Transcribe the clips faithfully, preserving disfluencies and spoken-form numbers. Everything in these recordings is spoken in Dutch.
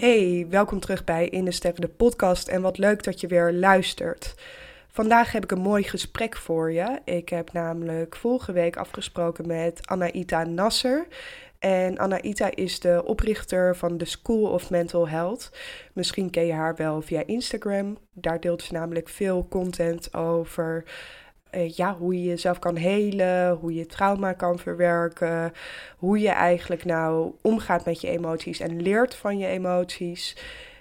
Hey, welkom terug bij In de Sterren de podcast en wat leuk dat je weer luistert. Vandaag heb ik een mooi gesprek voor je. Ik heb namelijk vorige week afgesproken met Anaïta Nasser. En Anaïta is de oprichter van de School of Mental Health. Misschien ken je haar wel via Instagram. Daar deelt ze namelijk veel content over uh, ja, hoe je jezelf kan helen, hoe je trauma kan verwerken, hoe je eigenlijk nou omgaat met je emoties en leert van je emoties.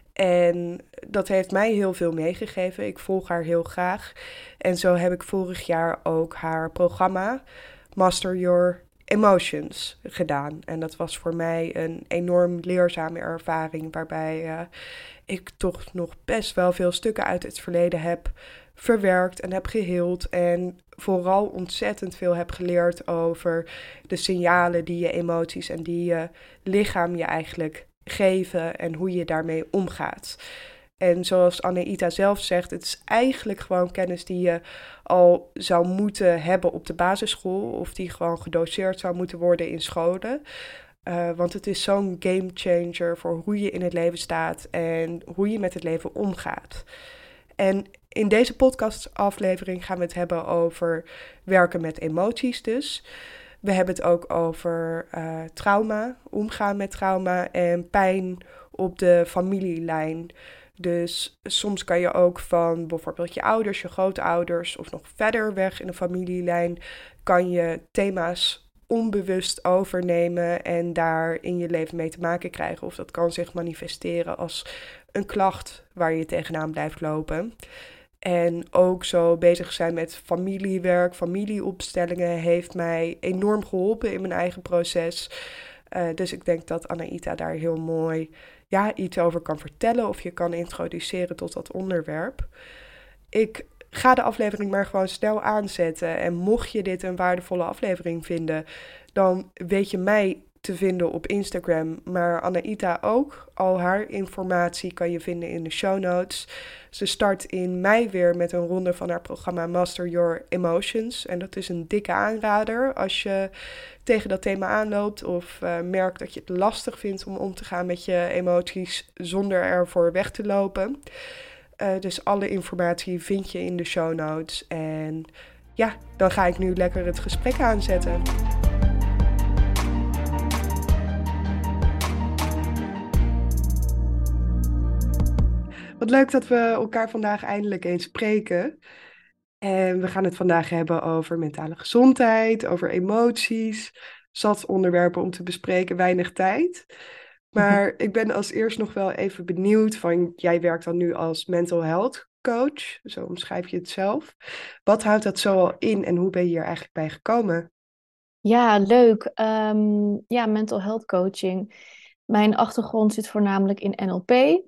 En dat heeft mij heel veel meegegeven. Ik volg haar heel graag. En zo heb ik vorig jaar ook haar programma Master Your Emotions gedaan. En dat was voor mij een enorm leerzame ervaring, waarbij uh, ik toch nog best wel veel stukken uit het verleden heb verwerkt en heb geheeld. En vooral ontzettend veel heb geleerd over de signalen die je emoties en die je lichaam je eigenlijk geven en hoe je daarmee omgaat. En zoals Anaïta zelf zegt, het is eigenlijk gewoon kennis die je al zou moeten hebben op de basisschool, of die gewoon gedoseerd zou moeten worden in scholen. Uh, want het is zo'n game changer voor hoe je in het leven staat en hoe je met het leven omgaat. En in deze podcastaflevering gaan we het hebben over werken met emoties dus. We hebben het ook over uh, trauma, omgaan met trauma en pijn op de familielijn. Dus soms kan je ook van bijvoorbeeld je ouders, je grootouders of nog verder weg in de familielijn, kan je thema's onbewust overnemen en daar in je leven mee te maken krijgen. Of dat kan zich manifesteren als een klacht waar je tegenaan blijft lopen. En ook zo bezig zijn met familiewerk, familieopstellingen heeft mij enorm geholpen in mijn eigen proces. Uh, dus ik denk dat Anaïta daar heel mooi ja, iets over kan vertellen of je kan introduceren tot dat onderwerp. Ik ga de aflevering maar gewoon snel aanzetten. En mocht je dit een waardevolle aflevering vinden, dan weet je mij te vinden op Instagram, maar Anaïta ook. Al haar informatie kan je vinden in de show notes. Ze start in mei weer met een ronde van haar programma Master Your Emotions. En dat is een dikke aanrader als je tegen dat thema aanloopt of uh, merkt dat je het lastig vindt om om te gaan met je emoties zonder ervoor weg te lopen. Uh, dus alle informatie vind je in de show notes. En ja, dan ga ik nu lekker het gesprek aanzetten. Wat leuk dat we elkaar vandaag eindelijk eens spreken. En we gaan het vandaag hebben over mentale gezondheid, over emoties. Zat onderwerpen om te bespreken, weinig tijd. Maar ik ben als eerst nog wel even benieuwd van, jij werkt dan nu als mental health coach, zo omschrijf je het zelf. Wat houdt dat zo al in en hoe ben je hier eigenlijk bij gekomen? Ja, leuk. Ehm, ja, mental health coaching. Mijn achtergrond zit voornamelijk in N L P,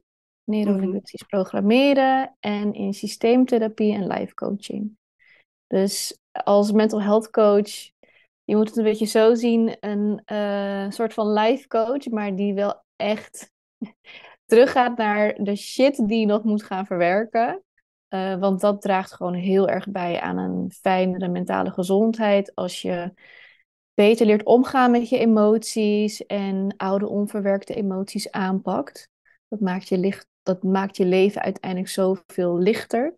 Mhm. neurolinguistisch programmeren en in systeemtherapie en life coaching. Dus als mental health coach, je moet het een beetje zo zien, een eh, soort van life coach, maar die wel echt teruggaat naar de shit die je nog moet gaan verwerken. Eh, want dat draagt gewoon heel erg bij aan een fijnere mentale gezondheid als je beter leert omgaan met je emoties en oude onverwerkte emoties aanpakt. Dat maakt je, licht, dat maakt je leven uiteindelijk zoveel lichter.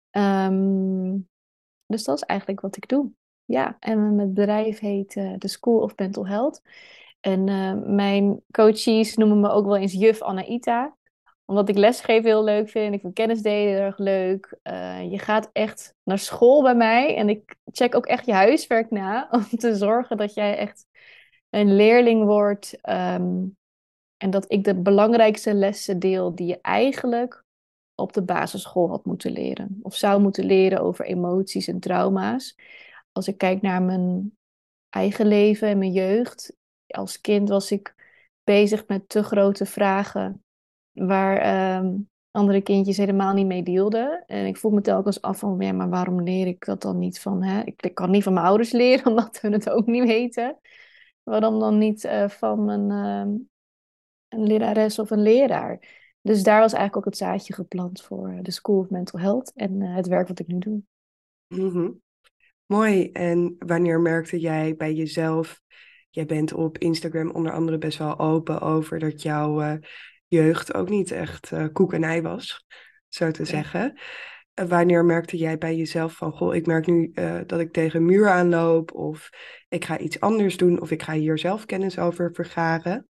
Ehm, dus dat is eigenlijk wat ik doe. Ja, en mijn bedrijf heet uh, The School of Mental Health. En uh, mijn coaches noemen me ook wel eens juf Anaïta, omdat ik lesgeven heel leuk vind. Ik vind kennisdelen heel erg leuk. Uh, je gaat echt naar school bij mij. En ik check ook echt je huiswerk na. Om te zorgen dat jij echt een leerling wordt. Um, en dat ik de belangrijkste lessen deel die je eigenlijk op de basisschool had moeten leren. Of zou moeten leren over emoties en trauma's. Als ik kijk naar mijn eigen leven en mijn jeugd. Als kind was ik bezig met te grote vragen waar um, andere kindjes helemaal niet mee dealden. En ik vroeg me telkens af van, ja, maar waarom leer ik dat dan niet van, hè? Ik, ik kan niet van mijn ouders leren, omdat hun het ook niet weten. Waarom dan niet uh, van een, uh, een lerares of een leraar? Dus daar was eigenlijk ook het zaadje geplant voor de School of Mental Health en uh, het werk wat ik nu doe. Mhm. Mooi. En wanneer merkte jij bij jezelf, jij bent op Instagram onder andere best wel open over dat jouw uh, jeugd ook niet echt eh, koek en ei was, zo te Ja. zeggen. En wanneer merkte jij bij jezelf van, goh, ik merk nu eh, dat ik tegen een muur aanloop, of ik ga iets anders doen, of ik ga hier zelf kennis over vergaren?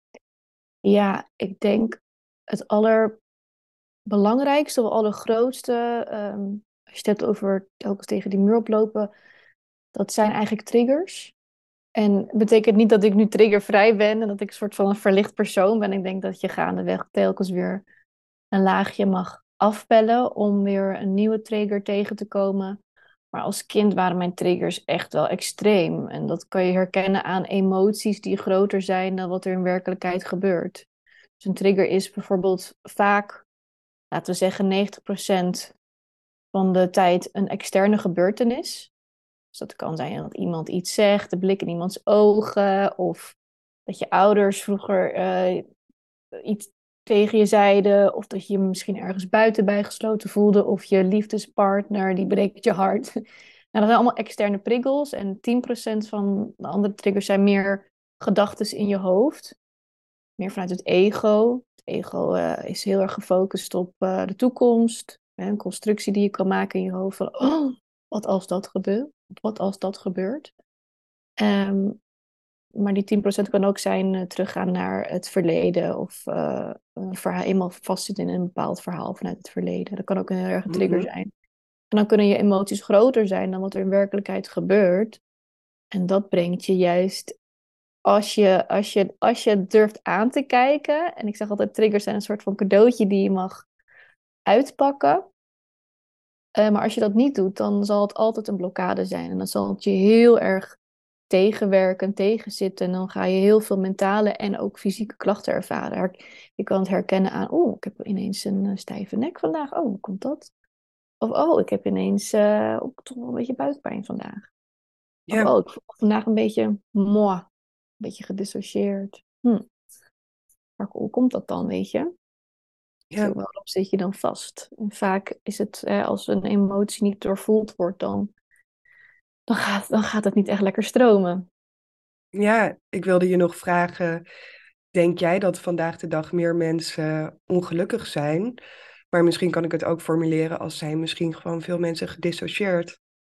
Ja, ik denk het allerbelangrijkste of allergrootste, ehm, als je het hebt over telkens tegen die muur oplopen, dat zijn eigenlijk triggers. En het betekent niet dat ik nu triggervrij ben en dat ik een soort van een verlicht persoon ben. Ik denk dat je gaandeweg telkens weer een laagje mag afpellen om weer een nieuwe trigger tegen te komen. Maar als kind waren mijn triggers echt wel extreem. En dat kan je herkennen aan emoties die groter zijn dan wat er in werkelijkheid gebeurt. Dus een trigger is bijvoorbeeld vaak, laten we zeggen, negentig procent van de tijd een externe gebeurtenis. Dus dat kan zijn dat iemand iets zegt, de blik in iemands ogen, of dat je ouders vroeger eh, iets tegen je zeiden, of dat je je misschien ergens buiten bijgesloten voelde, of je liefdespartner, die breekt je hart. Nou, dat zijn allemaal externe prikkels en tien procent van de andere triggers zijn meer gedachten in je hoofd, meer vanuit het ego. Het ego eh, is heel erg gefocust op eh, de toekomst, hè, een constructie die je kan maken in je hoofd van, oh, wat als dat gebeurt? Wat als dat gebeurt? Ehm, maar die tien procent kan ook zijn eh, teruggaan naar het verleden of eh, een verhaal, eenmaal vastzitten in een bepaald verhaal vanuit het verleden. Dat kan ook een heel erg trigger Mhm. zijn. En dan kunnen je emoties groter zijn dan wat er in werkelijkheid gebeurt. En dat brengt je juist, als je, als je, als je durft aan te kijken, en ik zeg altijd, triggers zijn een soort van cadeautje die je mag uitpakken. Eh, maar als je dat niet doet, dan zal het altijd een blokkade zijn. En dan zal het je heel erg tegenwerken, tegenzitten. En dan ga je heel veel mentale en ook fysieke klachten ervaren. Her- Je kan het herkennen aan, oh, ik heb ineens een eh, stijve nek vandaag. Oh, hoe komt dat? Of, oh, ik heb ineens eh, ook toch wel een beetje buikpijn vandaag. Of, Ja, oh, ik voel me vandaag een beetje moi, een beetje gedissocieerd. Hm, maar hoe komt dat dan, weet je? Zo, ja, waarom zit je dan vast? En vaak is het, eh, als een emotie niet doorvoeld wordt, dan dan gaat, dan gaat het niet echt lekker stromen. ja. Ik wilde je nog vragen, denk jij dat vandaag de dag meer mensen ongelukkig zijn? Maar misschien kan ik het ook formuleren als zijn misschien gewoon veel mensen gedissocieerd.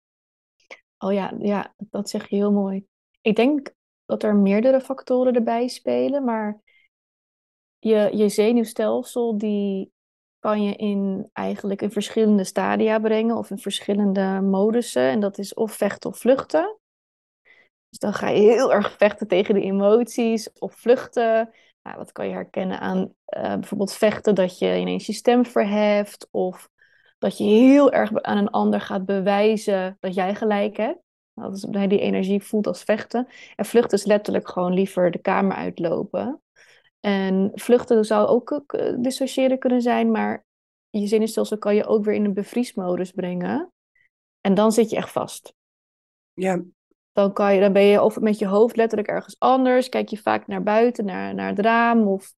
Oh ja, ja, dat zeg je heel mooi. Ik denk dat er meerdere factoren erbij spelen, maar je, je zenuwstelsel die kan je in eigenlijk in verschillende stadia brengen of in verschillende modussen. En dat is of vechten of vluchten. Dus dan ga je heel erg vechten tegen de emoties of vluchten. Nou, dat kan je herkennen aan eh, bijvoorbeeld vechten, dat je ineens je stem verheft. Of dat je heel erg aan een ander gaat bewijzen dat jij gelijk hebt. Nou, dat is omdat hij die energie voelt als vechten. En vluchten is letterlijk gewoon liever de kamer uitlopen. En vluchten zou ook eh, dissociëren kunnen zijn, maar je zenuwstelsel kan je ook weer in een bevriesmodus brengen. En dan zit je echt vast. Ja, Dan, kan je, dan ben je of met je hoofd letterlijk ergens anders. Kijk je vaak naar buiten, naar, naar het raam. Of,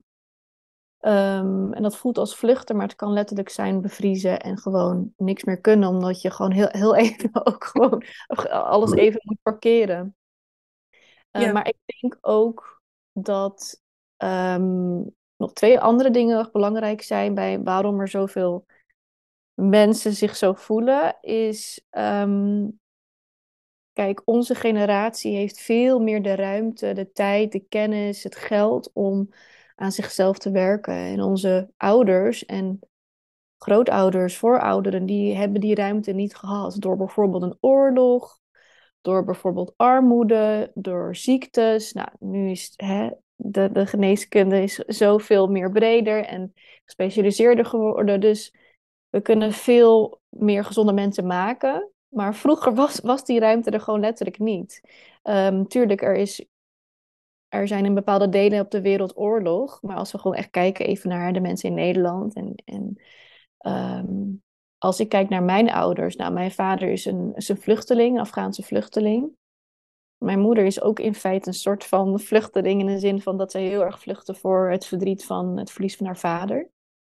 ehm, en dat voelt als vluchten, maar het kan letterlijk zijn bevriezen en gewoon niks meer kunnen. Omdat je gewoon heel, heel even ook gewoon alles even moet parkeren. Eh, ja, maar ik denk ook dat ehm, nog twee andere dingen belangrijk zijn bij waarom er zoveel mensen zich zo voelen. Is ehm, kijk, onze generatie heeft veel meer de ruimte, de tijd, de kennis, het geld om aan zichzelf te werken. En onze ouders en grootouders, voorouderen, die hebben die ruimte niet gehad. Door bijvoorbeeld een oorlog, door bijvoorbeeld armoede, door ziektes. Nou, nu is hè, de, de geneeskunde is zoveel meer breder en gespecialiseerder geworden. Dus we kunnen veel meer gezonde mensen maken. Maar vroeger was, was die ruimte er gewoon letterlijk niet. Ehm, tuurlijk, er is, er zijn in bepaalde delen op de wereld oorlog. Maar als we gewoon echt kijken even naar de mensen in Nederland. En, en ehm, als ik kijk naar mijn ouders. Nou, mijn vader is een, is een vluchteling, een Afghaanse vluchteling. Mijn moeder is ook in feite een soort van vluchteling. In de zin van dat zij heel erg vluchtte voor het verdriet van het verlies van haar vader.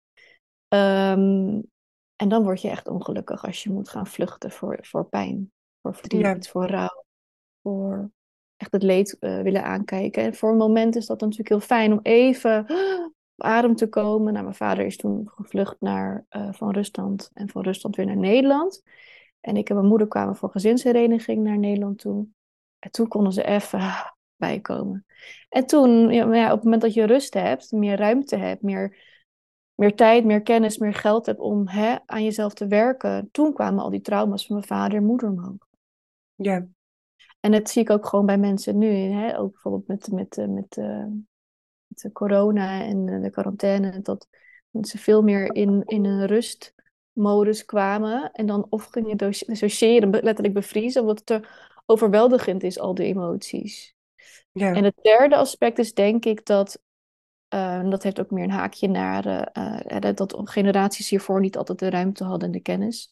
Ehm, en dan word je echt ongelukkig als je moet gaan vluchten voor, voor pijn, voor ja, verdriet, voor rouw, voor echt het leed eh, willen aankijken. En voor een moment is dat natuurlijk heel fijn om even op adem te komen. Nou, mijn vader is toen gevlucht naar, uh, van Rusland en van Rusland weer naar Nederland. En ik en mijn moeder kwamen voor gezinshereniging naar Nederland toe. En toen konden ze even bijkomen. En toen, ja, maar ja, op het moment dat je rust hebt, meer ruimte hebt, meer, meer tijd, meer kennis, meer geld hebt om hè, aan jezelf te werken, toen kwamen al die trauma's van mijn vader en moeder omhoog. Ja. En dat zie ik ook gewoon bij mensen nu. Hè? Ook bijvoorbeeld met, met, met, met, uh, met de corona en de quarantaine. Dat mensen veel meer in, in een rustmodus kwamen. En dan of gingen dissociëren, letterlijk bevriezen. Omdat het te overweldigend is, al die emoties. Ja. En het derde aspect is denk ik dat... Uh, dat heeft ook meer een haakje naar... Uh, uh, dat generaties hiervoor niet altijd de ruimte hadden en de kennis.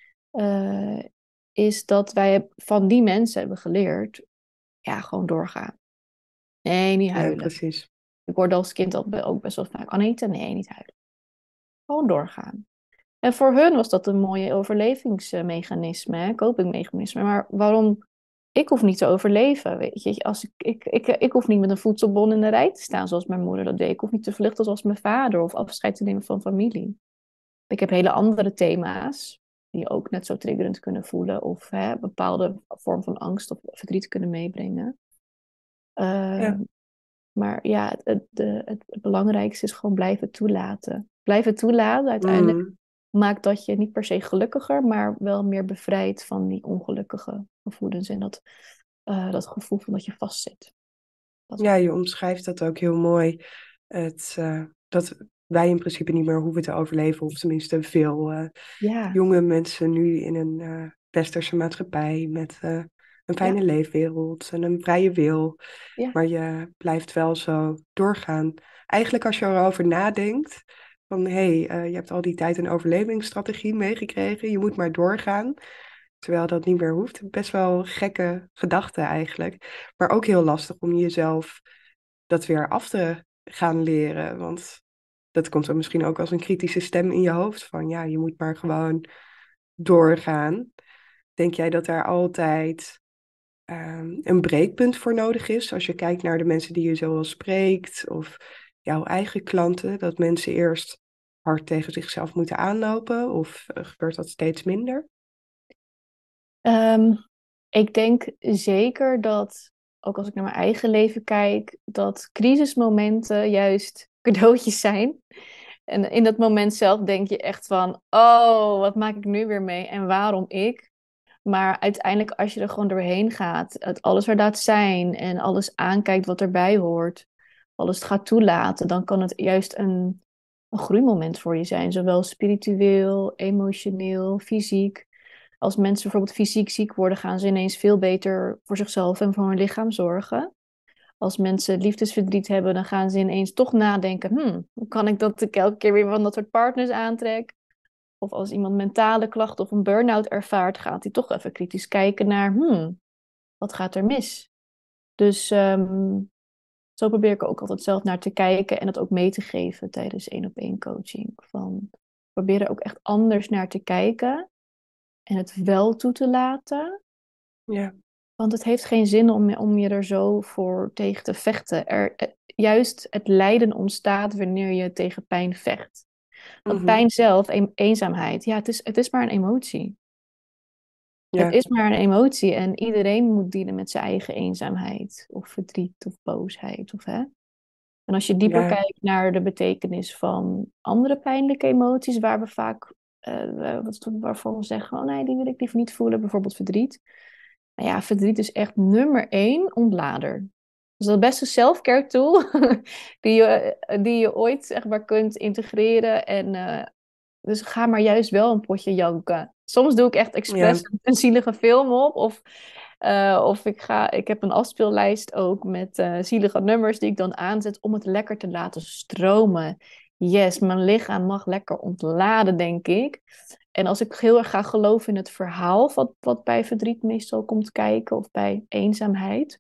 Uh, is dat wij van die mensen hebben geleerd... Ja, gewoon doorgaan. Nee, niet huilen. Ja, precies. Ik hoorde als kind al ook best wel vaak... Anita, nee, niet huilen. Gewoon doorgaan. En voor hun was dat een mooie overlevingsmechanisme, hè? Copingmechanisme. Maar waarom... Ik hoef niet te overleven, weet je. Als ik, ik, ik, ik hoef niet met een voedselbon in de rij te staan zoals mijn moeder dat deed. Ik hoef niet te vluchten zoals mijn vader of afscheid te nemen van familie. Ik heb hele andere thema's die ook net zo triggerend kunnen voelen of hè, een bepaalde vorm van angst of verdriet kunnen meebrengen. Uh, Ja. Maar ja, het, het, de, het belangrijkste is gewoon blijven toelaten. Blijven toelaten uiteindelijk Mm. maakt dat je niet per se gelukkiger, maar wel meer bevrijd van die ongelukkige gevoelens en dat, uh, dat gevoel van dat je vastzit. Dat Ja, je omschrijft dat ook heel mooi. Het, uh, dat wij in principe niet meer hoeven te overleven, of tenminste veel uh, ja. jonge mensen nu in een uh, westerse maatschappij met uh, een fijne ja. leefwereld en een vrije wil. Ja. Maar je blijft wel zo doorgaan. Eigenlijk als je erover nadenkt, van hé, hey, uh, je hebt al die tijd een overlevingsstrategie meegekregen, je moet maar doorgaan. Terwijl dat niet meer hoeft. Best wel gekke gedachten eigenlijk. Maar ook heel lastig om jezelf dat weer af te gaan leren. Want dat komt dan misschien ook als een kritische stem in je hoofd. Van ja, je moet maar gewoon doorgaan. Denk jij dat daar altijd um, een breekpunt voor nodig is? Als je kijkt naar de mensen die je zoal spreekt. Of jouw eigen klanten. Dat mensen eerst hard tegen zichzelf moeten aanlopen. Of uh, gebeurt dat steeds minder? Um, ik denk zeker dat, ook als ik naar mijn eigen leven kijk, dat crisismomenten juist cadeautjes zijn. En in dat moment zelf denk je echt van, oh, wat maak ik nu weer mee en waarom ik? Maar uiteindelijk als je er gewoon doorheen gaat, het alles er laat zijn en alles aankijkt wat erbij hoort, alles het gaat toelaten, dan kan het juist een, een groeimoment voor je zijn. Zowel spiritueel, emotioneel, fysiek. Als mensen bijvoorbeeld fysiek ziek worden, gaan ze ineens veel beter voor zichzelf en voor hun lichaam zorgen. Als mensen liefdesverdriet hebben, dan gaan ze ineens toch nadenken, hmm, hoe kan ik dat ik elke keer weer van dat soort partners aantrek? Of als iemand mentale klachten of een burn-out ervaart, gaat hij toch even kritisch kijken naar, hmm, wat gaat er mis? Dus um, zo probeer ik er ook altijd zelf naar te kijken en dat ook mee te geven tijdens één op één coaching. Van, probeer er ook echt anders naar te kijken en het wel toe te laten. Ja. Want het heeft geen zin om, om je er zo voor tegen te vechten. Er, juist het lijden ontstaat wanneer je tegen pijn vecht. Want Mm-hmm. pijn zelf, een, eenzaamheid, ja, het is, het is maar een emotie. Ja. Het is maar een emotie en iedereen moet dealen met zijn eigen eenzaamheid. Of verdriet of boosheid. Of, hè? En als je dieper Ja. kijkt naar de betekenis van andere pijnlijke emoties, waar we vaak, uh, waarvan we zeggen, oh nee, die wil ik liever niet voelen, bijvoorbeeld verdriet. Nou ja, verdriet is echt nummer één ontlader. Dus dat is best een self-care tool die je, die je ooit zeg maar kunt integreren. En uh, dus ga maar juist wel een potje janken. Soms doe ik echt expres Ja. een zielige film op. Of, uh, of ik, ga, ik heb een afspeellijst ook met uh, zielige nummers die ik dan aanzet om het lekker te laten stromen. Yes, mijn lichaam mag lekker ontladen, denk ik. En als ik heel erg ga geloven in het verhaal wat, wat bij verdriet meestal komt kijken of bij eenzaamheid,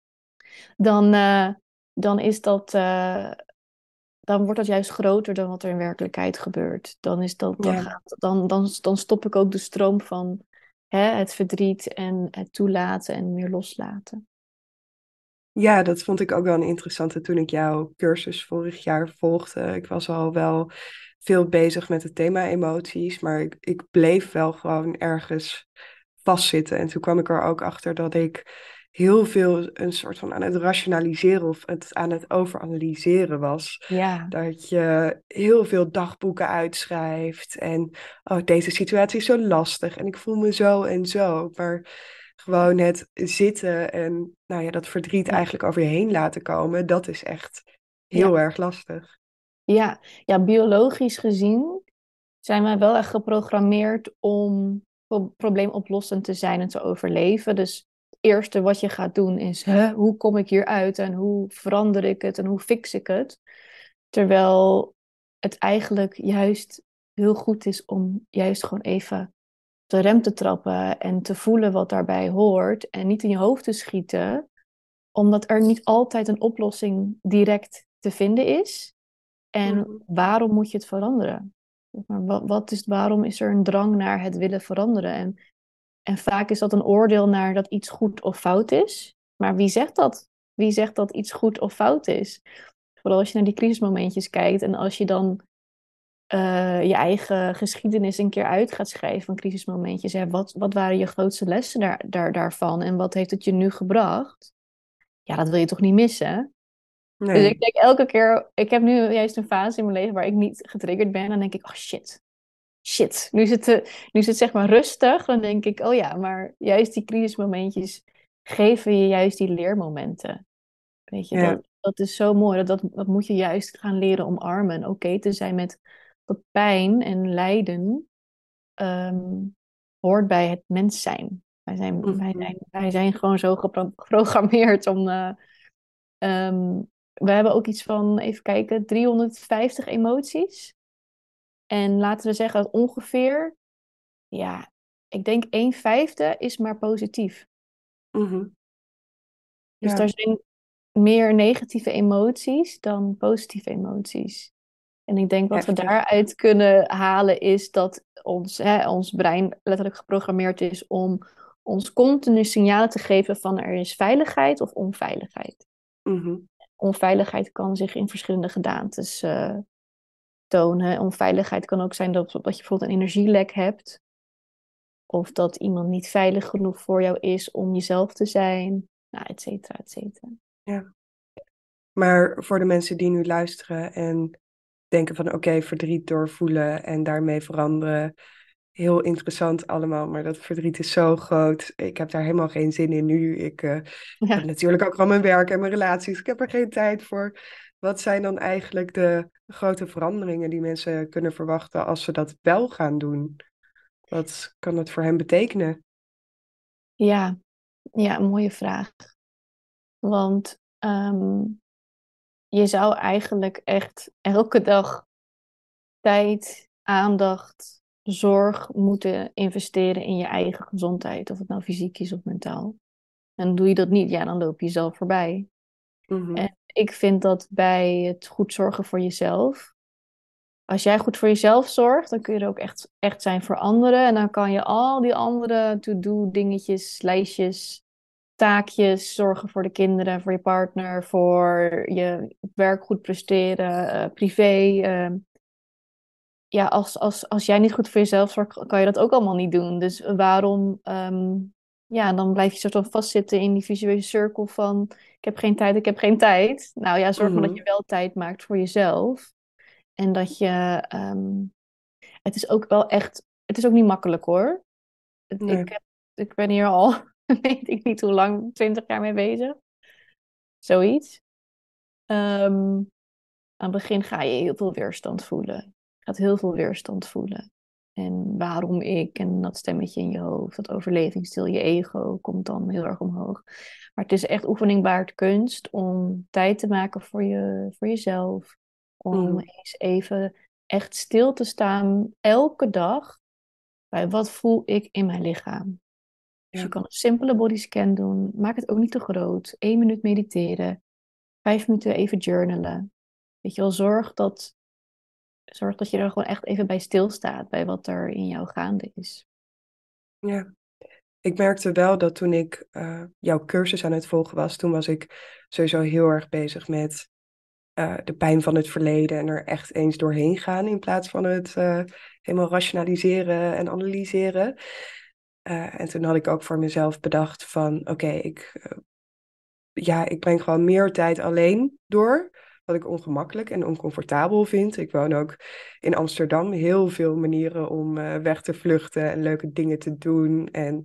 dan, uh, dan is dat... Uh, dan wordt dat juist groter dan wat er in werkelijkheid gebeurt. Dan, is dat, dan, Ja. gaat, dan, dan, dan stop ik ook de stroom van hè, het verdriet en het toelaten en meer loslaten. Ja, dat vond ik ook wel een interessante toen ik jouw cursus vorig jaar volgde. Ik was al wel veel bezig met het thema emoties, maar ik, ik bleef wel gewoon ergens vastzitten. En toen kwam ik er ook achter dat ik heel veel een soort van aan het rationaliseren of het aan het overanalyseren was. Ja, Dat je heel veel dagboeken uitschrijft en oh, deze situatie is zo lastig en ik voel me zo en zo. Maar gewoon het zitten en nou ja, dat verdriet ja, eigenlijk over je heen laten komen, dat is echt ja. heel erg lastig. Ja, ja, biologisch gezien zijn wij wel echt geprogrammeerd om pro- probleemoplossend te zijn en te overleven. Dus het eerste wat je gaat doen is, huh, hoe kom ik hieruit en hoe verander ik het en hoe fix ik het? Terwijl het eigenlijk juist heel goed is om juist gewoon even op de rem te trappen en te voelen wat daarbij hoort en niet in je hoofd te schieten, omdat er niet altijd een oplossing direct te vinden is. En Mhm, waarom moet je het veranderen? Maar wat, wat is, waarom is er een drang naar het willen veranderen? En, en vaak is dat een oordeel naar dat iets goed of fout is. Maar wie zegt dat? Wie zegt dat iets goed of fout is? Vooral als je naar die crisismomentjes kijkt en als je dan eh, je eigen geschiedenis een keer uit gaat schrijven van crisismomentjes. Hè, wat, wat waren je grootste lessen daar, daar, daarvan en wat heeft het je nu gebracht? Ja, dat wil je toch niet missen? Dus ik nee. denk elke keer, ik heb nu juist een fase in mijn leven waar ik niet getriggerd ben. Dan denk ik, oh shit, shit. Nu is het, eh, nu is het zeg maar rustig. Dan denk ik, oh ja, maar juist die crisismomentjes geven je juist die leermomenten. Weet je, Ja. dat, dat is zo mooi. Dat, dat, dat moet je juist gaan leren omarmen. En oké te zijn met dat pijn en lijden ehm, hoort bij het mens zijn. Wij zijn, wij Mhm, zijn, wij zijn gewoon zo gepro- geprogrammeerd om... eh, ehm, we hebben ook iets van, even kijken, driehonderdvijftig emoties. En laten we zeggen dat ongeveer, ja, ik denk een vijfde is maar positief. mhm. Dus Ja, daar zijn meer negatieve emoties dan positieve emoties. En ik denk wat we heftig. daaruit kunnen halen is dat ons, hè, ons brein letterlijk geprogrammeerd is om ons continu signalen te geven van er is veiligheid of onveiligheid. Mhm, Onveiligheid kan zich in verschillende gedaantes eh, tonen. Onveiligheid kan ook zijn dat, dat je bijvoorbeeld een energielek hebt. Of dat iemand niet veilig genoeg voor jou is om jezelf te zijn. Nou, et cetera, et cetera. ja. Maar voor de mensen die nu luisteren en denken van oké, verdriet doorvoelen en daarmee veranderen. Heel interessant allemaal, maar dat verdriet is zo groot. Ik heb daar helemaal geen zin in nu. Ik eh, heb Ja, natuurlijk ook al mijn werk en mijn relaties. Ik heb er geen tijd voor. Wat zijn dan eigenlijk de grote veranderingen die mensen kunnen verwachten als ze dat wel gaan doen? Wat kan dat voor hen betekenen? ja, ja, een mooie vraag. Want ehm, je zou eigenlijk echt elke dag tijd, aandacht, zorg moeten investeren in je eigen gezondheid. Of het nou fysiek is of mentaal. En doe je dat niet, ja, dan loop je jezelf voorbij. Mhm, En ik vind dat bij het goed zorgen voor jezelf. Als jij goed voor jezelf zorgt, dan kun je er ook echt, echt zijn voor anderen. En dan kan je al die andere to-do dingetjes, lijstjes, taakjes, zorgen voor de kinderen, voor je partner, voor je op werk goed presteren, eh, privé. eh. ja, als, als, als jij niet goed voor jezelf zorgt, kan je dat ook allemaal niet doen. Dus waarom, ehm, ja, dan blijf je soort van vastzitten in die visuele cirkel van, ik heb geen tijd, ik heb geen tijd. Nou ja, zorg maar dat je mhm. wel tijd maakt voor jezelf. En dat je, ehm, het is ook wel echt, het is ook niet makkelijk hoor. Het- Ik Nee. heb, ik ben hier al, weet ik niet hoe lang, twintig jaar mee bezig. Zoiets. Ehm, aan het begin ga je heel veel weerstand voelen. Je gaat heel veel weerstand voelen. En waarom ik en dat stemmetje in je hoofd, dat overlevingsstil, je ego, komt dan heel erg omhoog. Maar het is echt oefening waard kunst om tijd te maken voor je, voor jezelf. Om Mhm, eens even echt stil te staan, elke dag, bij wat voel ik in mijn lichaam. Dus je ja, kan een simpele bodyscan doen. Maak het ook niet te groot. Eén minuut mediteren. Vijf minuten even journalen. Weet je wel, zorg dat, zorg dat je er gewoon echt even bij stilstaat. Bij wat er in jou gaande is. ja. Ik merkte wel dat toen ik eh, jouw cursus aan het volgen was, toen was ik sowieso heel erg bezig met eh, de pijn van het verleden en er echt eens doorheen gaan in plaats van het eh, helemaal rationaliseren en analyseren. Eh, en toen had ik ook voor mezelf bedacht van oké, ik, eh, ja, ik breng gewoon meer tijd alleen door, wat ik ongemakkelijk en oncomfortabel vind. Ik woon ook in Amsterdam, heel veel manieren om eh, weg te vluchten en leuke dingen te doen en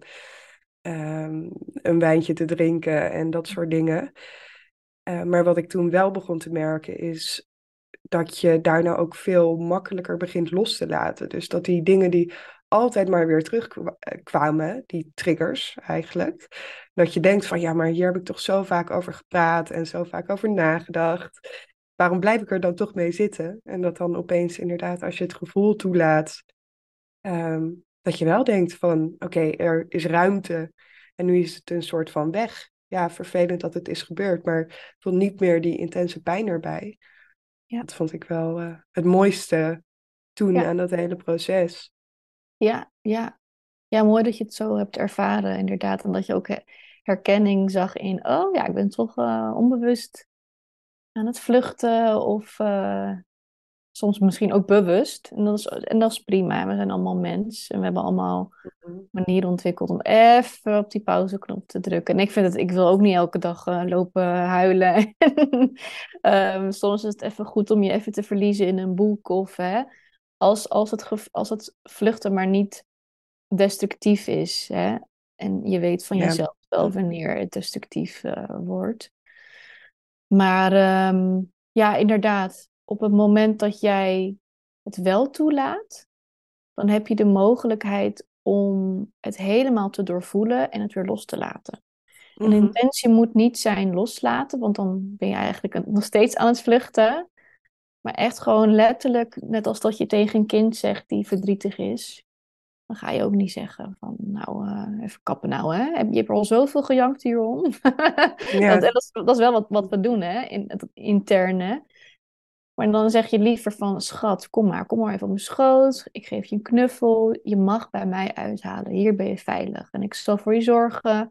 ehm, een wijntje te drinken en dat soort dingen. Eh, maar wat ik toen wel begon te merken is dat je daarna ook veel makkelijker begint los te laten. Dus dat die dingen die altijd maar weer terugkwamen, die triggers eigenlijk, dat je denkt van ja, maar hier heb ik toch zo vaak over gepraat en zo vaak over nagedacht. Waarom blijf ik er dan toch mee zitten? En dat dan opeens inderdaad, als je het gevoel toelaat, ehm, dat je wel denkt van oké, er is ruimte en nu is het een soort van weg. Ja, vervelend dat het is gebeurd, maar ik voel niet meer die intense pijn erbij. Ja, Dat vond ik wel eh, het mooiste toen ja, aan dat hele proces. ja, ja. Ja, mooi dat je het zo hebt ervaren, inderdaad. En dat je ook he- herkenning zag in, oh ja, ik ben toch eh, onbewust aan het vluchten of eh, soms misschien ook bewust. En dat is, en dat is prima. We zijn allemaal mens en we hebben allemaal Mhm. manieren ontwikkeld om even op die pauzeknop te drukken. En ik vind het, ik wil ook niet elke dag eh, lopen huilen. Ehm, soms is het even goed om je even te verliezen in een boek of hè, als, als het, ge- als het vluchten maar niet destructief is. Hè? En je weet van Ja. jezelf wel wanneer het destructief eh, wordt. Maar ehm, ja, inderdaad, op het moment dat jij het wel toelaat, dan heb je de mogelijkheid om het helemaal te doorvoelen en het weer los te laten. En de Mhm. intentie moet niet zijn loslaten, want dan ben je eigenlijk een- nog steeds aan het vluchten. Maar echt gewoon letterlijk, net als dat je tegen een kind zegt die verdrietig is. Dan ga je ook niet zeggen van, nou, eh, even kappen nou, hè. Heb- Je hebt er al zoveel gejankt hierom. dat, Ja. dat, is, dat is wel wat, wat we doen, hè, in het interne. Maar dan zeg je liever van, schat, kom maar, kom maar even op mijn schoot. Ik geef je een knuffel. Je mag bij mij uithalen. Hier ben je veilig. En ik zal voor je zorgen.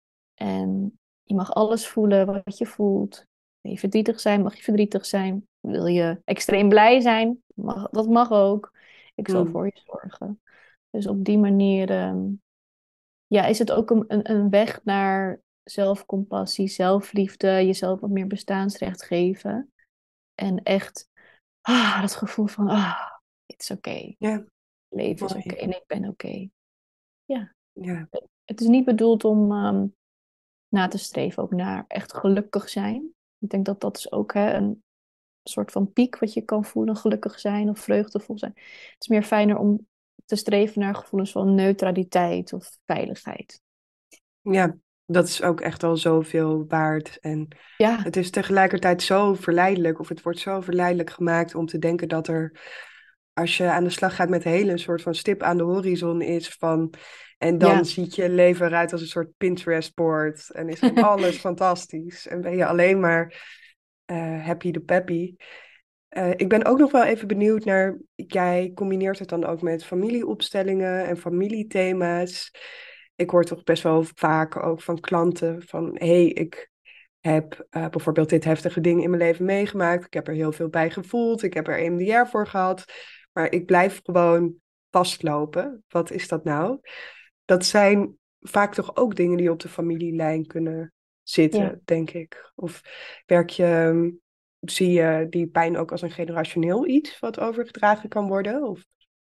En je mag alles voelen wat je voelt. Wil je verdrietig zijn, mag je verdrietig zijn. Wil je extreem blij zijn, mag, dat mag ook. Ik zal Mm. voor je zorgen. Dus op die manier ehm, ja, is het ook een, een, een weg naar zelfcompassie, zelfliefde, jezelf wat meer bestaansrecht geven. En echt ah, dat gevoel van, ah, het is oké. Ja, Leven is oké mooi. en ik ben oké. Ja, Ja. het is niet bedoeld om ehm, na te streven ook naar echt gelukkig zijn. Ik denk dat dat is ook hè, een soort van piek wat je kan voelen, gelukkig zijn of vreugdevol zijn. Het is meer fijner om te streven naar gevoelens van neutraliteit of veiligheid. Ja, dat is ook echt al zoveel waard. En Ja, het is tegelijkertijd zo verleidelijk, of het wordt zo verleidelijk gemaakt om te denken dat er, als je aan de slag gaat met hele, een soort van stip aan de horizon is van, en dan ja, ziet je leven eruit als een soort Pinterest-board en is dan alles fantastisch en ben je alleen maar eh, happy de peppy. Eh, ik ben ook nog wel even benieuwd naar, jij combineert het dan ook met familieopstellingen en familiethema's. Ik hoor toch best wel vaak ook van klanten van, hey, ik heb eh, bijvoorbeeld dit heftige ding in mijn leven meegemaakt. Ik heb er heel veel bij gevoeld. Ik heb er E M D R voor gehad. Maar ik blijf gewoon vastlopen. Wat is dat nou? Dat zijn vaak toch ook dingen die op de familielijn kunnen ja, zitten, denk ik. Of werk je, ehm, zie je die pijn ook als een generationeel iets wat overgedragen kan worden? Of...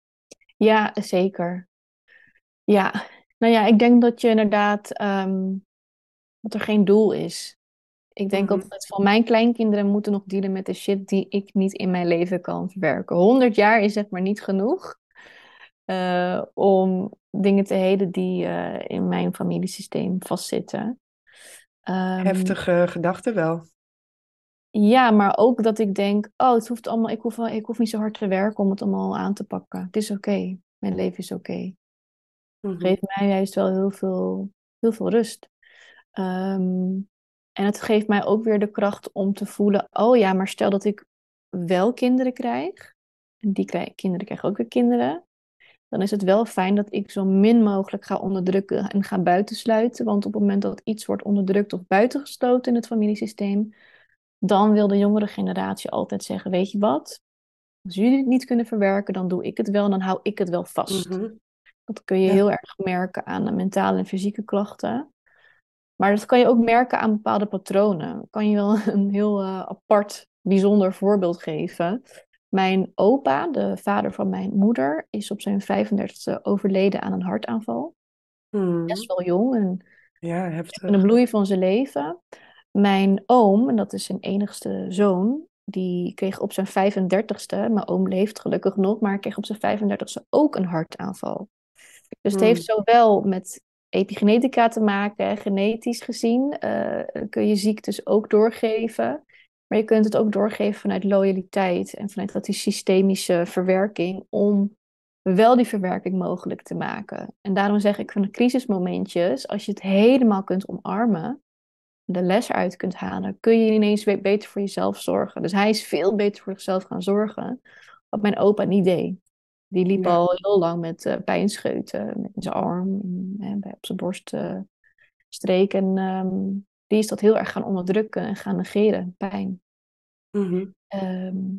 ja, zeker. Ja, nou ja, ik denk dat je inderdaad, ehm, dat er geen doel is. Ik denk Mhm. altijd van mijn kleinkinderen moeten nog dealen met de shit die ik niet in mijn leven kan verwerken. Honderd jaar is zeg maar niet genoeg eh, om dingen te heden die eh, in mijn familiesysteem vastzitten. Ehm, Heftige gedachten wel. ja, maar ook dat ik denk, oh, het hoeft allemaal, ik hoef, wel- ik hoef niet zo hard te werken om het allemaal aan te pakken. Het is oké. Mijn leven is oké. Mhm. Geeft mij juist wel heel veel, heel veel rust. Ehm, en het geeft mij ook weer de kracht om te voelen, oh ja, maar stel dat ik wel kinderen krijg, en die krijg, kinderen krijgen ook weer kinderen, dan is het wel fijn dat ik zo min mogelijk ga onderdrukken en ga buitensluiten. Want op het moment dat iets wordt onderdrukt of buitengesloten in het familiesysteem, dan wil de jongere generatie altijd zeggen, weet je wat? Als jullie het niet kunnen verwerken, dan doe ik het wel en dan hou ik het wel vast. Mhm. Dat kun je Ja. heel erg merken aan de mentale en fysieke klachten. Maar dat kan je ook merken aan bepaalde patronen. Kan je wel een heel uh, apart, bijzonder voorbeeld geven. Mijn opa, de vader van mijn moeder, is op zijn vijfendertigste overleden aan een hartaanval. Best Mhm. wel jong en Ja, in de heftig. bloei van zijn leven. Mijn oom, en dat is zijn enigste zoon, die kreeg op zijn vijfendertigste, mijn oom leeft gelukkig nog, maar kreeg op zijn vijfendertigste ook een hartaanval. Dus het heeft Mhm. zowel met epigenetica te maken, genetisch gezien, eh, kun je ziektes ook doorgeven. Maar je kunt het ook doorgeven vanuit loyaliteit en vanuit dat die systemische verwerking om wel die verwerking mogelijk te maken. En daarom zeg ik van de crisismomentjes, als je het helemaal kunt omarmen, de les eruit kunt halen, kun je ineens weer beter voor jezelf zorgen. Dus hij is veel beter voor zichzelf gaan zorgen, wat mijn opa niet deed. Die liep Ja. al heel lang met uh, pijnscheuten met zijn arm en uh, op zijn borst uh, streek. En um, die is dat heel erg gaan onderdrukken en gaan negeren, pijn. Mhm. Um,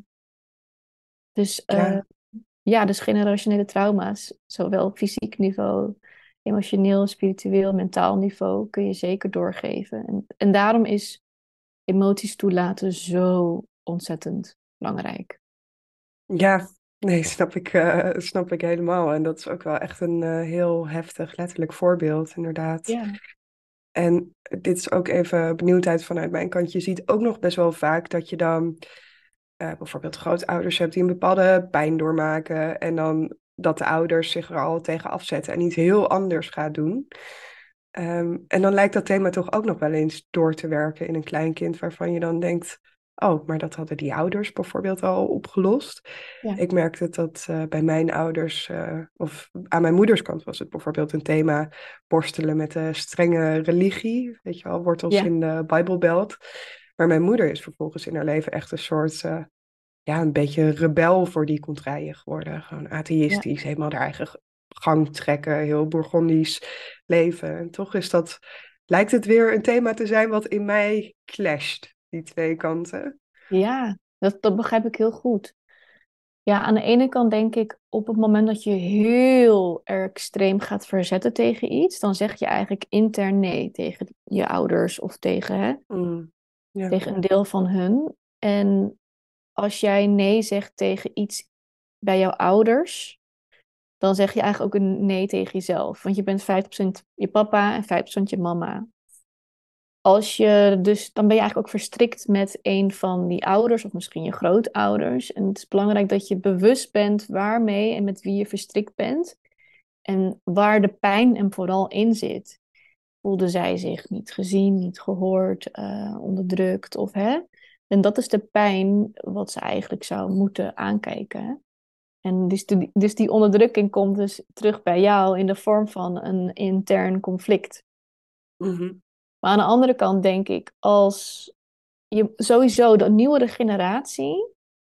dus uh, Ja. ja, dus generationele trauma's, zowel op fysiek niveau, emotioneel, spiritueel, mentaal niveau, kun je zeker doorgeven. En, en daarom is emoties toelaten zo ontzettend belangrijk. Ja, nee, snap ik, eh, snap ik helemaal. En dat is ook wel echt een eh, heel heftig letterlijk voorbeeld, inderdaad. Ja, En dit is ook even benieuwdheid vanuit mijn kant. Je ziet ook nog best wel vaak dat je dan eh, bijvoorbeeld grootouders hebt die een bepaalde pijn doormaken. En dan dat de ouders zich er al tegen afzetten en iets heel anders gaat doen. Ehm, en dan lijkt dat thema toch ook nog wel eens door te werken in een kleinkind, waarvan je dan denkt, oh, maar dat hadden die ouders bijvoorbeeld al opgelost. ja, Ik merkte dat uh, bij mijn ouders, uh, of aan mijn moeders kant was het bijvoorbeeld een thema worstelen met de strenge religie, weet je wel, wortels ja, in de Bijbelbelt. Maar mijn moeder is vervolgens in haar leven echt een soort, uh, ja, een beetje rebel voor die contraien geworden. Gewoon ja. atheïstisch, helemaal haar eigen gang trekken, heel Bourgondisch leven. En toch is dat, lijkt het weer een thema te zijn wat in mij clasht, die twee kanten. Ja, dat, dat begrijp ik heel goed. Ja, aan de ene kant denk ik, op het moment dat je heel erg extreem gaat verzetten tegen iets, dan zeg je eigenlijk intern nee tegen je ouders of tegen, hè, Mm, ja, tegen een deel van hun. En als jij nee zegt tegen iets bij jouw ouders, dan zeg je eigenlijk ook een nee tegen jezelf. Want je bent vijftig procent je papa en vijftig procent je mama. Als je dus, dan ben je eigenlijk ook verstrikt met een van die ouders of misschien je grootouders. En het is belangrijk dat je bewust bent waarmee en met wie je verstrikt bent. En waar de pijn en vooral in zit. Voelden zij zich niet gezien, niet gehoord, uh, onderdrukt of hè? En dat is de pijn wat ze eigenlijk zou moeten aankijken. Hè? En dus, de, dus die onderdrukking komt dus terug bij jou in de vorm van een intern conflict. mm-hmm. Maar aan de andere kant denk ik, als je sowieso de nieuwere generatie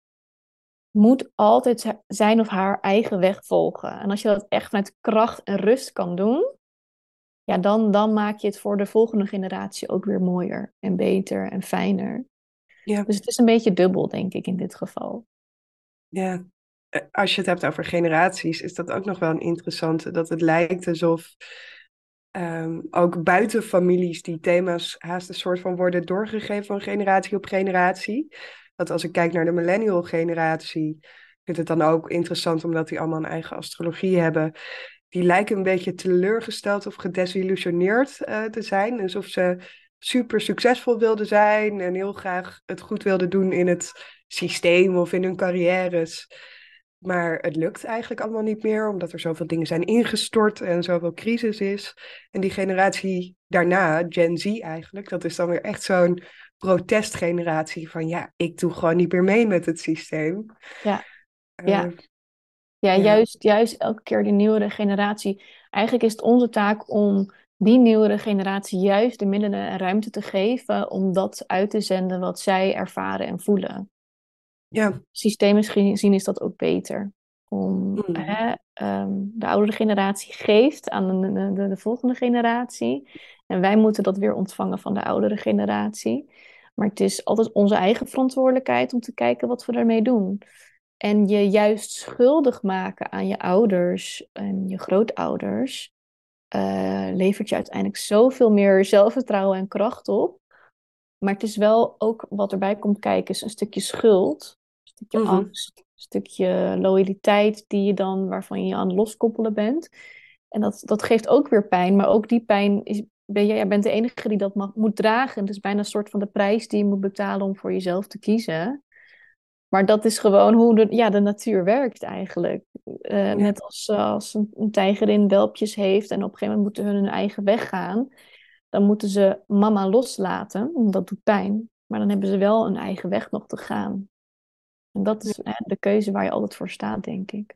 moet altijd zijn of haar eigen weg volgen. En als je dat echt met kracht en rust kan doen, ja, dan, dan maak je het voor de volgende generatie ook weer mooier en beter en fijner. Ja, Dus het is een beetje dubbel, denk ik, in dit geval. ja. Eh, Als je het hebt over generaties, is dat ook nog wel een interessante. Dat het lijkt alsof um, ook buiten families die thema's haast een soort van worden doorgegeven van generatie op generatie. Dat als ik kijk naar de millennial generatie, vind ik het dan ook interessant omdat die allemaal een eigen astrologie hebben. Die lijken een beetje teleurgesteld of gedesillusioneerd uh, te zijn. Alsof ze super succesvol wilden zijn en heel graag het goed wilden doen in het systeem of in hun carrières. Maar het lukt eigenlijk allemaal niet meer, omdat er zoveel dingen zijn ingestort en zoveel crisis is. En die generatie daarna, Gen Z eigenlijk, dat is dan weer echt zo'n protestgeneratie van ja, ik doe gewoon niet meer mee met het systeem. Ja, Uh, ja. Ja, ja, juist, juist elke keer die nieuwere generatie. Eigenlijk is het onze taak om die nieuwere generatie juist de middelen en ruimte te geven om dat uit te zenden wat zij ervaren en voelen. ja, Systemisch gezien is dat ook beter. om Mhm. hè, ehm, de oudere generatie geeft aan de, de, de, de volgende generatie. En wij moeten dat weer ontvangen van de oudere generatie. Maar het is altijd onze eigen verantwoordelijkheid om te kijken wat we ermee doen. En je juist schuldig maken aan je ouders en je grootouders, eh, levert je uiteindelijk zoveel meer zelfvertrouwen en kracht op. Maar het is wel ook wat erbij komt kijken, is een stukje schuld, een stukje Mhm. angst, een stukje loyaliteit die je dan, waarvan je je aan het loskoppelen bent. En dat, dat geeft ook weer pijn, maar ook die pijn is, ben jij, jij bent de enige die dat mag, moet dragen. Het is bijna een soort van de prijs die je moet betalen om voor jezelf te kiezen. Maar dat is gewoon hoe de, ja, de natuur werkt eigenlijk. Eh, Ja. net als, eh, als een, een tijgerin welpjes heeft en op een gegeven moment moeten hun hun eigen weg gaan. Dan moeten ze mama loslaten, want dat doet pijn. Maar dan hebben ze wel een eigen weg nog te gaan. En dat is eh, de keuze waar je altijd voor staat, denk ik.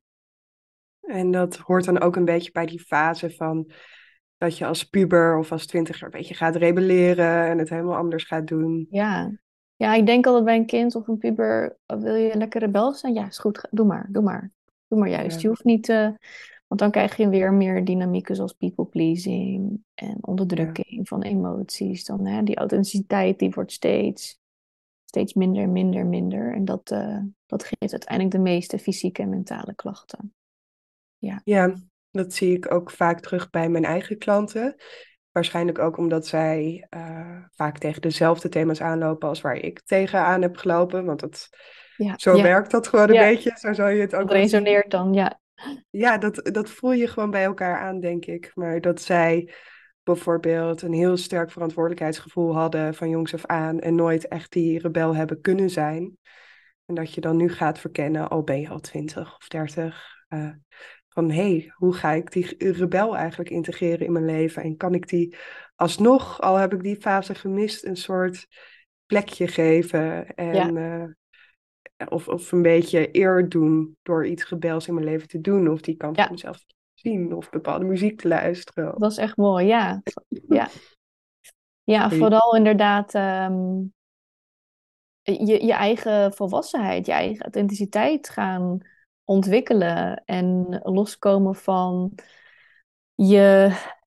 En dat hoort dan ook een beetje bij die fase van dat je als puber of als twintiger een beetje gaat rebelleren en het helemaal anders gaat doen. Ja. Ja, ik denk altijd bij een kind of een puber, oh, wil je lekker rebel zijn? Ja, is goed, doe maar, doe maar. Doe maar juist. Ja, Je hoeft niet, eh, want dan krijg je weer meer dynamieken zoals people pleasing en ja, onderdrukking van emoties. Dan, hè, die authenticiteit die wordt steeds, steeds minder, minder, minder. En dat, eh, dat geeft uiteindelijk de meeste fysieke en mentale klachten. Ja, ja, dat zie ik ook vaak terug bij mijn eigen klanten. Waarschijnlijk ook omdat zij eh, vaak tegen dezelfde thema's aanlopen als waar ik tegenaan heb gelopen. Want dat, ja, zo ja, werkt dat gewoon een ja. beetje. Zo zou je het ook Dat wel zien. resoneert dan, ja. Ja, dat, dat voel je gewoon bij elkaar aan, denk ik. Maar dat zij bijvoorbeeld een heel sterk verantwoordelijkheidsgevoel hadden van jongs af aan en nooit echt die rebel hebben kunnen zijn. En dat je dan nu gaat verkennen, al ben je al twintig of dertig, eh, van hé, hey, hoe ga ik die rebel eigenlijk integreren in mijn leven? En kan ik die alsnog, al heb ik die fase gemist, een soort plekje geven Ja, en eh, of, of een beetje eer doen door iets rebels in mijn leven te doen. Of die kant van ja, mezelf te zien. Of bepaalde muziek te luisteren. dat is echt mooi, ja. Ja, ja vooral inderdaad ehm, je, je eigen volwassenheid, je eigen authenticiteit gaan ontwikkelen en loskomen van je,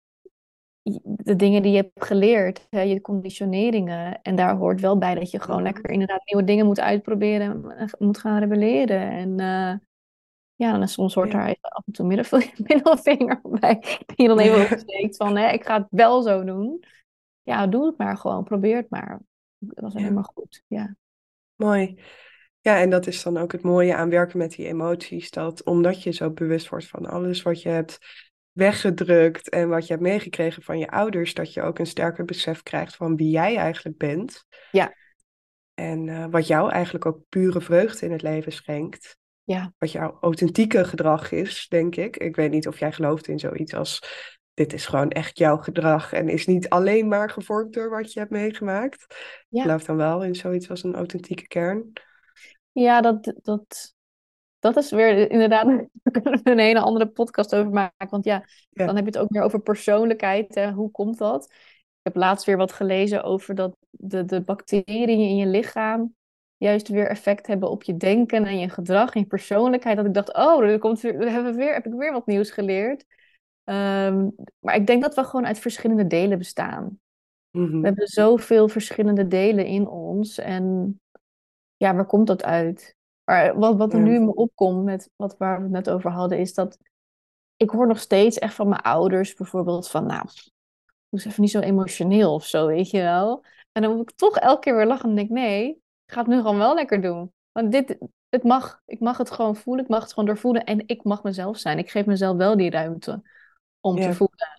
de dingen die je hebt geleerd, hè, je conditioneringen. En daar hoort wel bij dat je gewoon Mhm. lekker inderdaad nieuwe dingen moet uitproberen en moet gaan rebelleren. En eh, ja, en soms hoort Ja. daar even af en toe middelvinger, middelvinger bij, die je dan even opsteekt van, hè, ik ga het wel zo doen. Ja, doe het maar gewoon, probeer het maar. Dat was alleen Ja, maar goed, ja. mooi. Ja, en dat is dan ook het mooie aan werken met die emoties. Dat omdat je zo bewust wordt van alles wat je hebt weggedrukt en wat je hebt meegekregen van je ouders, dat je ook een sterker besef krijgt van wie jij eigenlijk bent. Ja, En eh, wat jou eigenlijk ook pure vreugde in het leven schenkt. ja, Wat jouw authentieke gedrag is, denk ik. Ik weet niet of jij gelooft in zoiets als dit is gewoon echt jouw gedrag en is niet alleen maar gevormd door wat je hebt meegemaakt. Ik ja. geloof dan wel in zoiets als een authentieke kern. Ja, dat, dat, dat is weer inderdaad, daar kunnen we een hele andere podcast over maken. Want ja, Ja. dan heb je het ook meer over persoonlijkheid. Hè? Hoe komt dat? Ik heb laatst weer wat gelezen over dat de, de bacteriën in je lichaam juist weer effect hebben op je denken en je gedrag en je persoonlijkheid. Dat ik dacht, oh, er komt weer, er hebben we weer, heb ik weer wat nieuws geleerd. Ehm, maar ik denk dat we gewoon uit verschillende delen bestaan. We Mhm. hebben zoveel verschillende delen in ons. En ja, waar komt dat uit? Maar wat, wat er Ja. nu in me opkomt met wat waar we het net over hadden, is dat ik hoor nog steeds echt van mijn ouders bijvoorbeeld van, nou, doe eens even niet zo emotioneel of zo, weet je wel. En dan moet ik toch elke keer weer lachen en denk, nee, ik ga het nu gewoon wel lekker doen. Want dit, het mag, ik mag het gewoon voelen, ik mag het gewoon doorvoelen en ik mag mezelf zijn. Ik geef mezelf wel die ruimte om te Ja. voelen.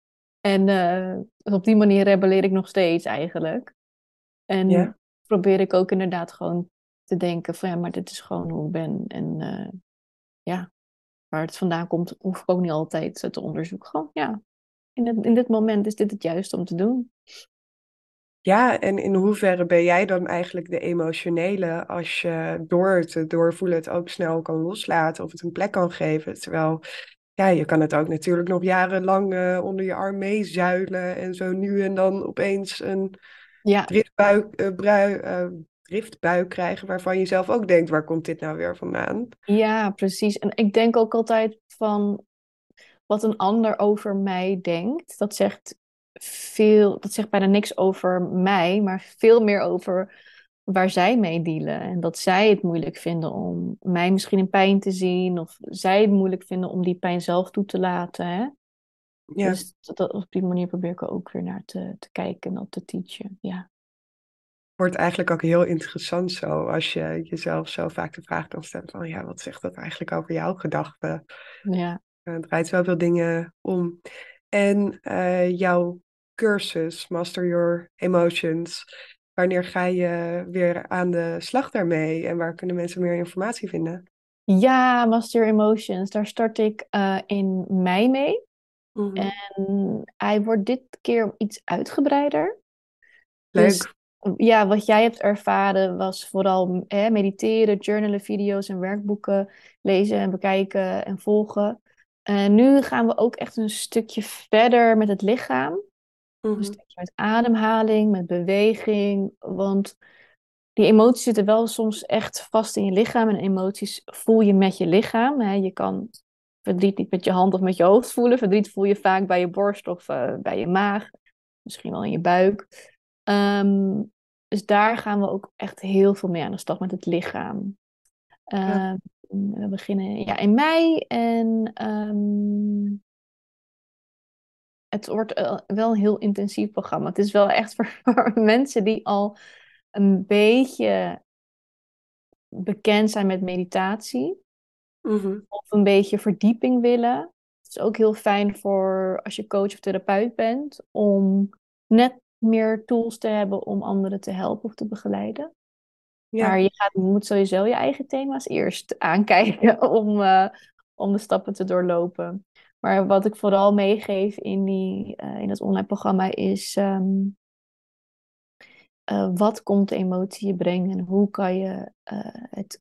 En eh, op die manier rebelleer ik nog steeds eigenlijk. Ja. En probeer ik ook inderdaad gewoon te denken van ja, maar dit is gewoon hoe ik ben. En eh, ja, waar het vandaan komt, hoef ik ook niet altijd te onderzoeken. Gewoon ja, in, het, in dit moment is dit het juiste om te doen. Ja, en in hoeverre ben jij dan eigenlijk de emotionele als je door het doorvoelen het ook snel kan loslaten of het een plek kan geven? Terwijl, ja, je kan het ook natuurlijk nog jarenlang eh, onder je arm meezuilen en zo nu en dan opeens een Ja, driftbui, eh, brui, eh, driftbui krijgen waarvan je zelf ook denkt, waar komt dit nou weer vandaan? Ja, precies. En ik denk ook altijd van wat een ander over mij denkt. Dat zegt veel, dat zegt bijna niks over mij, maar veel meer over waar zij mee dealen. En dat zij het moeilijk vinden om mij misschien in pijn te zien, of zij het moeilijk vinden om die pijn zelf toe te laten. Hè? Ja, Dus dat, op die manier probeer ik er ook weer naar te, te kijken en dat te teachen. Ja. wordt eigenlijk ook heel interessant zo als je jezelf zo vaak de vraag kan stellen van ja, wat zegt dat eigenlijk over jouw gedachten? Ja. Eh, Het draait zoveel dingen om. En eh, jouw cursus, Master Your Emotions, wanneer ga je weer aan de slag daarmee en waar kunnen mensen meer informatie vinden? Ja, Master Emotions, daar start ik eh, in mei mee. Mhm. En hij wordt dit keer iets uitgebreider. Dus Leuk. ja, wat jij hebt ervaren was vooral hè, mediteren, journalen, video's en werkboeken lezen en bekijken en volgen. En nu gaan we ook echt een stukje verder met het lichaam. Een Mhm. stukje met ademhaling, met beweging. Want die emoties zitten wel soms echt vast in je lichaam. En emoties voel je met je lichaam. Hè. Je kan verdriet niet met je hand of met je hoofd voelen. Verdriet voel je vaak bij je borst of eh, bij je maag. Misschien wel in je buik. Ehm, dus daar gaan we ook echt heel veel mee aan de slag met het lichaam. Ja. Ehm, we beginnen ja, in mei en ehm, het wordt eh, wel een heel intensief programma. Het is wel echt voor, voor mensen die al een beetje bekend zijn met meditatie Mhm. of een beetje verdieping willen. Het is ook heel fijn voor als je coach of therapeut bent om net meer tools te hebben om anderen te helpen of te begeleiden. Maar Ja. je gaat, je moet sowieso je eigen thema's eerst aankijken om, eh, om de stappen te doorlopen. Maar wat ik vooral meegeef in, die, eh, in het online programma is ehm, eh, wat komt de emotie je brengen en hoe kan je eh, het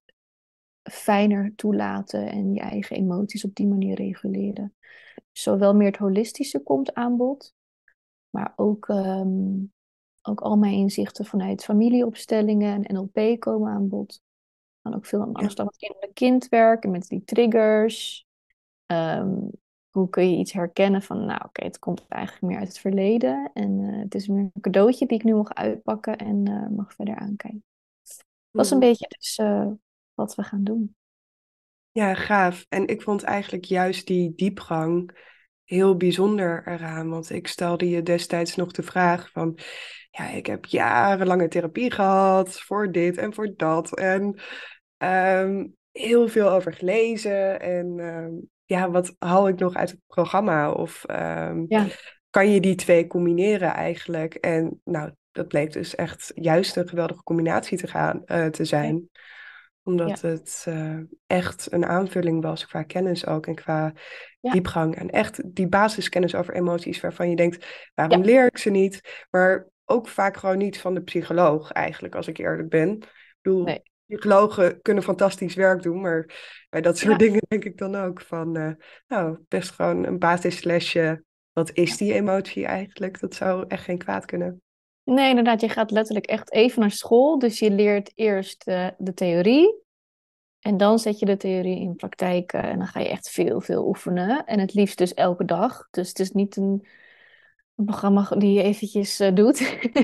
fijner toelaten en je eigen emoties op die manier reguleren. Zowel meer het holistische komt aan bod, maar ook, ehm, ook al mijn inzichten vanuit familieopstellingen en N L P komen aan bod. Gaan ook veel aan de Ja. slag met innerlijk kind werken, met die triggers. Ehm, hoe kun je iets herkennen van, nou oké, het komt eigenlijk meer uit het verleden. En eh, het is meer een cadeautje die ik nu mag uitpakken en eh, mag verder aankijken. Dat is een Mhm. beetje dus eh, wat we gaan doen. Ja, gaaf. En ik vond eigenlijk juist die diepgang heel bijzonder eraan. Want ik stelde je destijds nog de vraag van... Ja, ik heb jarenlange therapie gehad voor dit en voor dat. En ehm, heel veel over gelezen. En ehm, ja, wat haal ik nog uit het programma? Of ehm, Ja, kan je die twee combineren eigenlijk? En nou, dat bleek dus echt juist een geweldige combinatie te gaan, eh, te ja, zijn omdat ja, het eh, echt een aanvulling was qua kennis ook en qua ja, diepgang. En echt die basiskennis over emoties waarvan je denkt, waarom ja. leer ik ze niet? Maar ook vaak gewoon niet van de psycholoog eigenlijk, als ik eerlijk ben. Ik bedoel, Nee. psychologen kunnen fantastisch werk doen, maar bij dat soort Ja, dingen denk ik dan ook van, eh, nou, best gewoon een basislesje. Wat is ja. die emotie eigenlijk? Dat zou echt geen kwaad kunnen. Nee, inderdaad, je gaat letterlijk echt even naar school. Dus je leert eerst eh, de theorie. En dan zet je de theorie in praktijk. eh, en dan ga je echt veel, veel oefenen. En het liefst dus elke dag. Dus het is niet een, een programma die je eventjes eh, doet.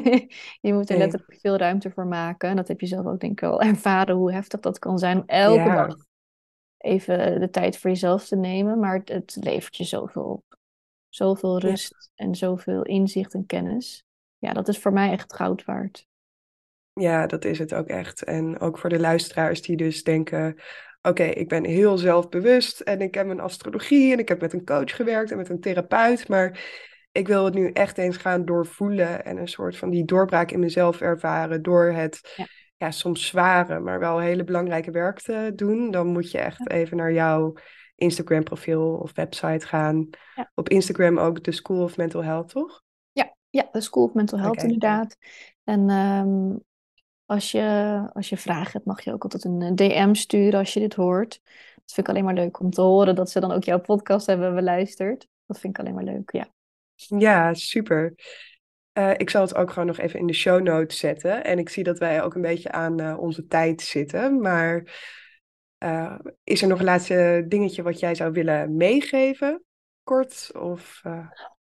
Je moet er Nee. letterlijk veel ruimte voor maken. En dat heb je zelf ook denk ik wel ervaren hoe heftig dat kan zijn. Om elke dag Ja, even de tijd voor jezelf te nemen. Maar het, het levert je zoveel op. Zoveel ja. rust en zoveel inzicht en kennis. Ja, dat is voor mij echt goud waard. Ja, dat is het ook echt. En ook voor de luisteraars die dus denken: oké, ik ben heel zelfbewust en ik heb een astrologie en ik heb met een coach gewerkt en met een therapeut, maar ik wil het nu echt eens gaan doorvoelen en een soort van die doorbraak in mezelf ervaren door het, Ja, ja, soms zware, maar wel hele belangrijke werk te doen. Dan moet je echt even naar jouw Instagram profiel of website gaan. ja, Op Instagram ook de School of Mental Health, toch? ja, ja, de School of Mental Health Oké. inderdaad. En ehm, als je, als je vragen hebt, mag je ook altijd een eh, D M sturen als je dit hoort. Dat vind ik alleen maar leuk om te horen dat ze dan ook jouw podcast hebben beluisterd. Dat vind ik alleen maar leuk, ja. Ja, super. Uh, ik zal het ook gewoon nog even in de show notes zetten. En ik zie dat wij ook een beetje aan uh, onze tijd zitten. Maar uh, is er nog een laatste dingetje wat jij zou willen meegeven? Kort of... Uh...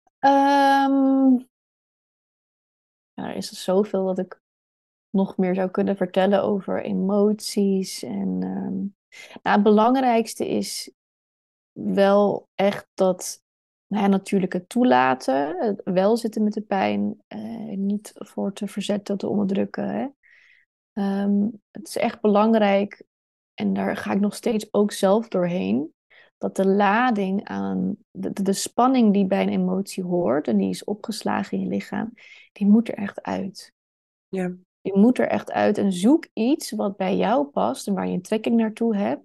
Um, ja, er is er zoveel dat ik nog meer zou kunnen vertellen over emoties. En um, nou, het belangrijkste is wel echt dat nou ja, natuurlijk het toelaten, het wel zitten met de pijn, uh, niet voor te verzetten, te onderdrukken. Hè. Um, het is echt belangrijk, en daar ga ik nog steeds ook zelf doorheen, dat de lading aan, de, de spanning die bij een emotie hoort en die is opgeslagen in je lichaam, die moet er echt uit. Ja. Die moet er echt uit en zoek iets wat bij jou past en waar je een trekking naartoe hebt,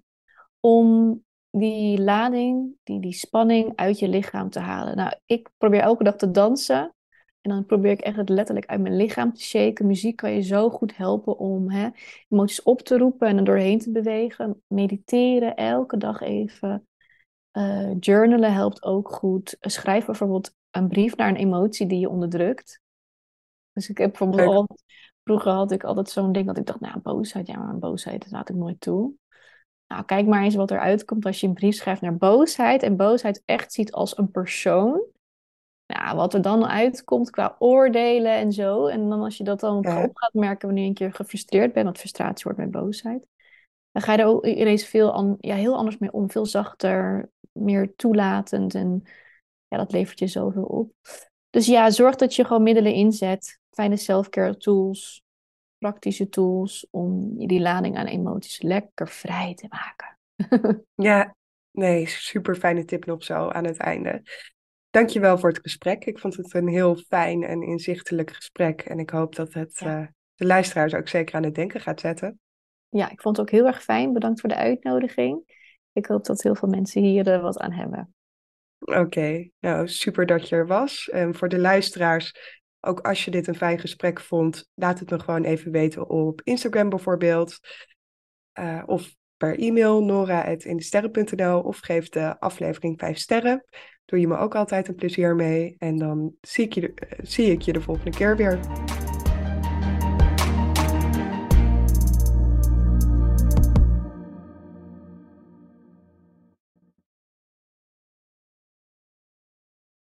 om die lading, die, die spanning uit je lichaam te halen. Nou, ik probeer elke dag te dansen. En dan probeer ik echt het letterlijk uit mijn lichaam te shaken. Muziek kan je zo goed helpen om hè, emoties op te roepen en er doorheen te bewegen. Mediteren, elke dag even. Uh, journalen helpt ook goed. Schrijf bijvoorbeeld een brief naar een emotie die je onderdrukt. Dus ik heb bijvoorbeeld Leuk. al... Vroeger had ik altijd zo'n ding dat ik dacht, nou, boosheid, ja, maar boosheid, dat laat ik nooit toe. Nou, kijk maar eens wat eruit komt als je een brief schrijft naar boosheid en boosheid echt ziet als een persoon. Nou, wat er dan uitkomt qua oordelen en zo. En dan als je dat dan Ja. op gaat merken wanneer je een keer gefrustreerd bent, want frustratie wordt met boosheid. Dan ga je er ook ineens veel an, ja, heel anders mee om. Veel zachter, meer toelatend en ja, dat levert je zoveel op. Dus ja, zorg dat je gewoon middelen inzet. Fijne self-care tools, praktische tools om die lading aan emoties lekker vrij te maken. Ja, nee, super fijne tip nog zo aan het einde. Dankjewel voor het gesprek. Ik vond het een heel fijn en inzichtelijk gesprek. En ik hoop dat het Ja. uh, de luisteraars ook zeker aan het denken gaat zetten. Ja, ik vond het ook heel erg fijn. Bedankt voor de uitnodiging. Ik hoop dat heel veel mensen hier uh, wat aan hebben. Oké, okay. Nou super dat je er was. En voor de luisteraars, ook als je dit een fijn gesprek vond, laat het me gewoon even weten op Instagram bijvoorbeeld. Uh, of per e-mail nora at indesterren punt n l of geef de aflevering vijf sterren. Doe je me ook altijd een plezier mee. En dan zie ik je de, zie ik je de volgende keer weer.